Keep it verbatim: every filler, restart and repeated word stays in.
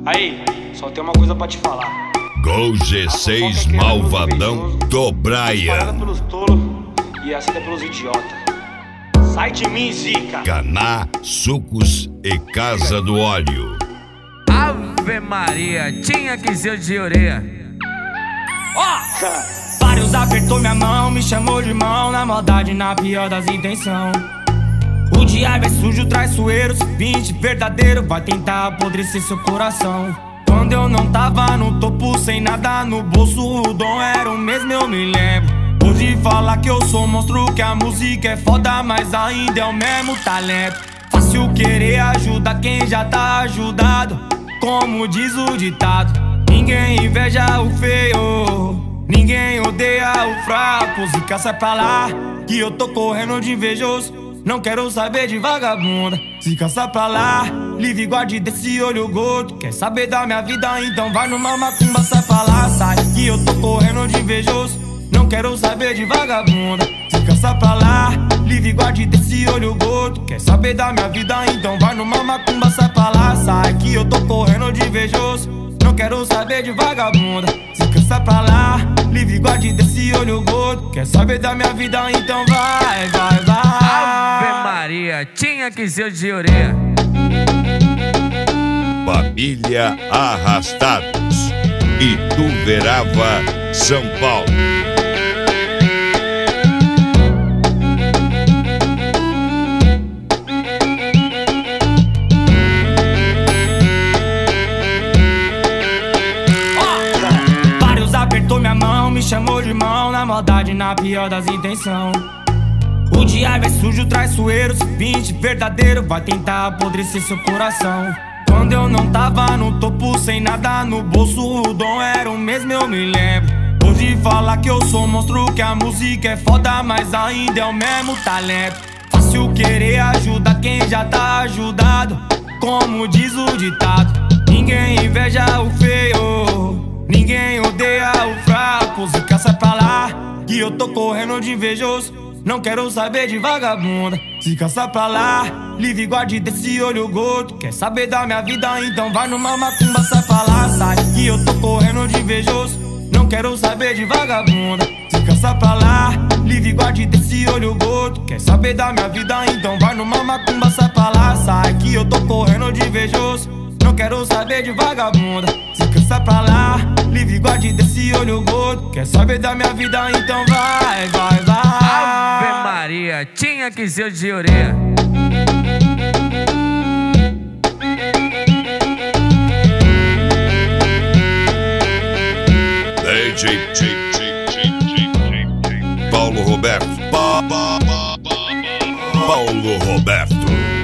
Aí, só tem uma coisa pra te falar. Gol G seis Malvadão do Brian. Parada pelos tolos e aceita pelos idiotas. Sai de mim, Zica. Caná, Sucos e Casa do Óleo. Ave Maria, tinha que ser de orelha. Ó! Oh! Vários apertou minha mão, me chamou de irmão, na maldade, na pior das intenções. O diabo é sujo, traiçoeiro, vinte verdadeiro, vai tentar apodrecer seu coração. Quando eu não tava no topo, sem nada no bolso, o dom era o mesmo, eu me lembro. Hoje falar que eu sou monstro, que a música é foda, mas ainda é o mesmo talento. Fácil querer ajudar quem já tá ajudado, como diz o ditado. Ninguém inveja o feio, ninguém odeia o fraco. Zica, sai pra lá, que eu tô correndo de invejoso. Não quero saber de vagabunda. Zica, sai pra lá, livre guarde desse olho gordo. Quer saber da minha vida, então vai numa macumba. Sai pra lá, sai, que eu tô correndo de invejoso. Não quero saber de vagabunda. Zica, sai pra lá, livre guarde desse olho gordo. Quer saber da minha vida, então vai numa macumba. Sai pra lá, sai, que eu tô correndo de invejoso. Não quero saber de vagabunda. Zica, sai pra lá, livre guarde desse olho gordo. Quer saber da minha vida, então vai, vai, vai. Ave Maria, tinha que ser de orelha. Família Arrastados, Ituverava, São Paulo. Apertou minha mão, me chamou de irmão, na maldade, na pior das intenções. O diabo é sujo, traiçoeiro, vinte verdadeiro, vai tentar apodrecer seu coração. Quando eu não tava no topo, sem nada no bolso, o dom era o mesmo, eu me lembro. Hoje falar que eu sou monstro, que a música é foda, mas ainda é o mesmo talento. Fácil querer ajudar quem já tá ajudado, como diz o ditado. Ninguém inveja o feio, ninguém odeia o fraco. Zica, sai pra lá, que eu tô correndo de invejoso. Não quero saber de vagabunda. Zica, sai pra lá, livre guarde desse olho gordo. Quer saber da minha vida, então vai numa macumba. Sai pra lá, sai, que eu tô correndo de invejoso. Não quero saber de vagabunda. Zica, sai pra lá, livre guarde desse olho gordo. Quer saber da minha vida, então vai numa macumba. Sai pra lá, sai, que eu tô correndo de invejoso. Não quero saber de vagabunda. Zica, sai pra lá, livre guarde desse olho gordo. Quer saber da minha vida, então vai, vai, vai. Ave Maria, tinha que ser de orelha. D J Paulo Roberto. Paulo Roberto.